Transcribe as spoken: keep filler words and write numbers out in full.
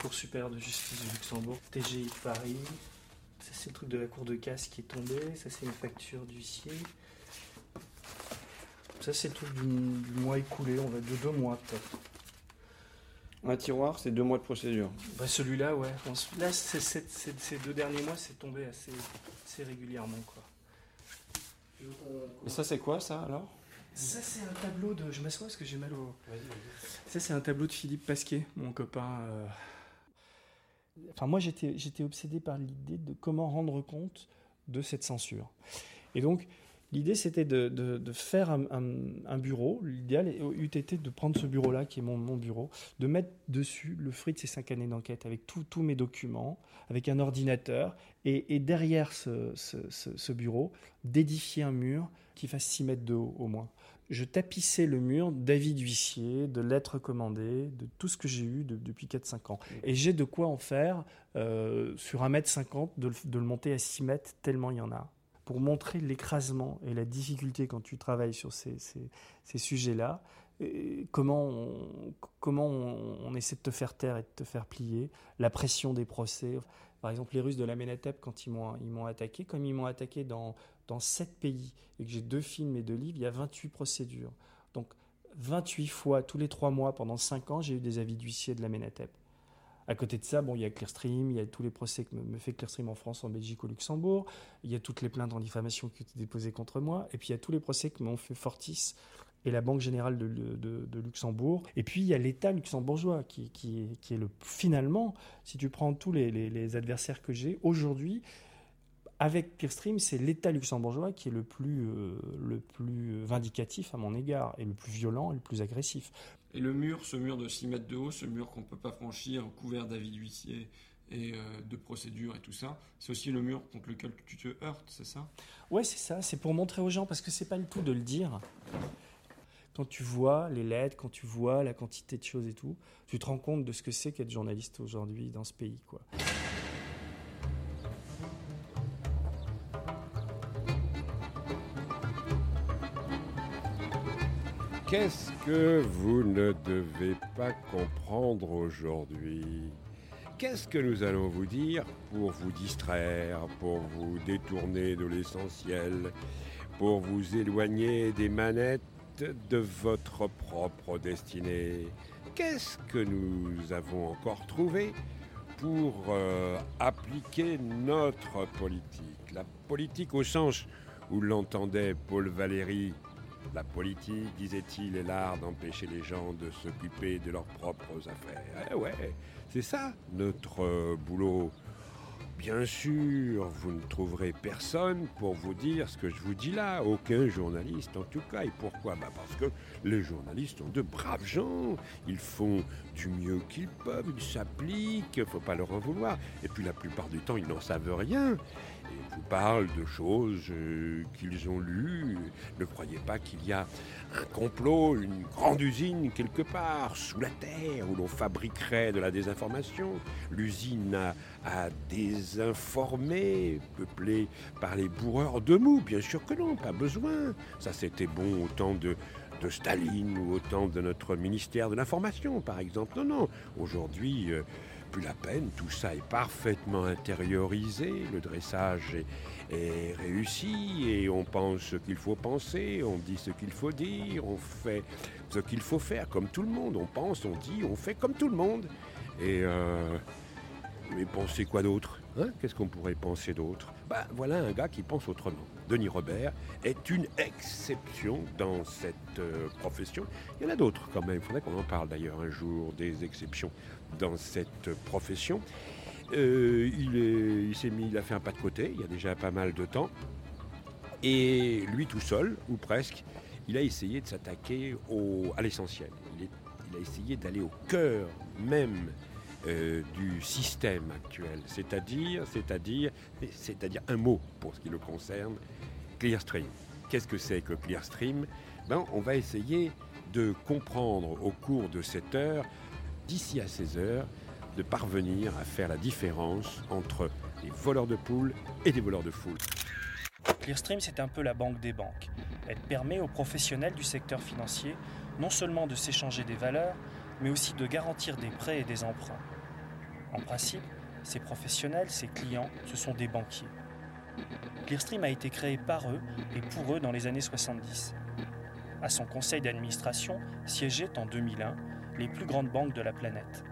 Cour supérieure de justice de Luxembourg, T G I de Paris. Ça, c'est le truc de la cour de casse qui est tombé. Ça, c'est une facture d'huissier. Ça, c'est tout du, du mois écoulé, on va de deux mois peut-être. Un tiroir, c'est deux mois de procédure. Bah, celui-là, ouais. Là, c'est, c'est, c'est, ces deux derniers mois, c'est tombé assez, assez régulièrement, quoi. Et ça, c'est quoi, ça, alors ? Ça, c'est un tableau de... Je m'assois parce que j'ai mal au... Vas-y, vas-y. Ça, c'est un tableau de Philippe Pasquier, mon copain. Euh... Enfin, moi, j'étais, j'étais obsédé par l'idée de comment rendre compte de cette censure. Et donc, l'idée, c'était de, de, de faire un, un, un bureau. L'idéal eût été de prendre ce bureau-là, qui est mon, mon bureau, de mettre dessus le fruit de ces cinq années d'enquête, avec tous mes documents, avec un ordinateur, et, et derrière ce, ce, ce, ce bureau, d'édifier un mur qui fasse six mètres de haut, au moins. Je tapissais le mur d'avis d'huissier, de lettres commandées, de tout ce que j'ai eu de, depuis quatre cinq ans. Et j'ai de quoi en faire, euh, sur un mètre cinquante, de, de le monter à six mètres, tellement il y en a. Pour montrer l'écrasement et la difficulté quand tu travailles sur ces, ces, ces sujets-là, et comment, on, comment on, on essaie de te faire taire et de te faire plier, la pression des procès. Par exemple, les Russes de l'Amenhotep, quand ils m'ont, ils m'ont attaqué, comme ils m'ont attaqué dans, dans sept pays, et que j'ai deux films et deux livres, il y a vingt-huit procédures. Donc, vingt-huit fois, tous les trois mois, pendant cinq ans, j'ai eu des avis d'huissier de l'Amenhotep. À côté de ça, bon, il y a Clearstream, il y a tous les procès que me fait Clearstream en France, en Belgique, au Luxembourg. Il y a toutes les plaintes en diffamation qui ont été déposées contre moi. Et puis, il y a tous les procès que m'ont fait Fortis et la Banque Générale de, de, de Luxembourg. Et puis, il y a l'État luxembourgeois qui, qui, est, qui est le... Finalement, si tu prends tous les, les, les adversaires que j'ai, aujourd'hui, avec Clearstream, c'est l'État luxembourgeois qui est le plus, euh, le plus vindicatif à mon égard, et le plus violent et le plus agressif. Et le mur, ce mur de six mètres de haut, ce mur qu'on ne peut pas franchir, couvert d'avis d'huissier et euh, de procédures et tout ça, c'est aussi le mur contre lequel tu te heurtes, c'est ça ? Ouais, c'est ça, c'est pour montrer aux gens, parce que c'est pas le tout de le dire. Quand tu vois les lettres, quand tu vois la quantité de choses et tout, tu te rends compte de ce que c'est qu'être journaliste aujourd'hui dans ce pays, quoi. Qu'est-ce que vous ne devez pas comprendre aujourd'hui ? Qu'est-ce que nous allons vous dire pour vous distraire, pour vous détourner de l'essentiel, pour vous éloigner des manettes de votre propre destinée ? Qu'est-ce que nous avons encore trouvé pour euh, appliquer notre politique ? La politique au sens où l'entendait Paul Valéry. La politique, disait-il, est l'art d'empêcher les gens de s'occuper de leurs propres affaires. Eh ouais, c'est ça, notre euh, boulot. Bien sûr, vous ne trouverez personne pour vous dire ce que je vous dis là, aucun journaliste en tout cas. Et pourquoi ? Bah parce que les journalistes sont de braves gens, ils font du mieux qu'ils peuvent, ils s'appliquent, il ne faut pas leur en vouloir. Et puis la plupart du temps, ils n'en savent rien. Et ils vous parlent de choses euh, qu'ils ont lues. Ne croyez pas qu'il y a un complot, une grande usine quelque part sous la terre où l'on fabriquerait de la désinformation. L'usine a, a désinformé, peuplée par les bourreurs de mou. Bien sûr que non, pas besoin. Ça, c'était bon au temps de... de Staline ou au temps de notre ministère de l'Information, par exemple. Non, non. Aujourd'hui, euh, plus la peine. Tout ça est parfaitement intériorisé. Le dressage est, est réussi et on pense ce qu'il faut penser, on dit ce qu'il faut dire, on fait ce qu'il faut faire comme tout le monde. On pense, on dit, on fait comme tout le monde. Et... Euh, mais penser quoi d'autre ? Hein ? Qu'est-ce qu'on pourrait penser d'autre ? Bah, voilà un gars qui pense autrement. Denis Robert est une exception dans cette euh, profession. Il y en a d'autres quand même. Il faudrait qu'on en parle d'ailleurs un jour, des exceptions dans cette profession. Euh, il, est, il s'est mis, il a fait un pas de côté, il y a déjà pas mal de temps. Et lui tout seul, ou presque, il a essayé de s'attaquer au, à l'essentiel. Il, est, il a essayé d'aller au cœur même Euh, du système actuel, c'est-à-dire, c'est-à-dire, c'est-à-dire un mot pour ce qui le concerne, Clearstream. Qu'est-ce que c'est que Clearstream ? Ben, on va essayer de comprendre au cours de cette heure, d'ici à seize heures, de parvenir à faire la différence entre les voleurs de poules et des voleurs de foules. Clearstream, c'est un peu la banque des banques. Elle permet aux professionnels du secteur financier non seulement de s'échanger des valeurs, mais aussi de garantir des prêts et des emprunts. En principe, ces professionnels, ces clients, ce sont des banquiers. Clearstream a été créé par eux et pour eux dans les années soixante-dix. À son conseil d'administration siégeaient en deux mille un les plus grandes banques de la planète.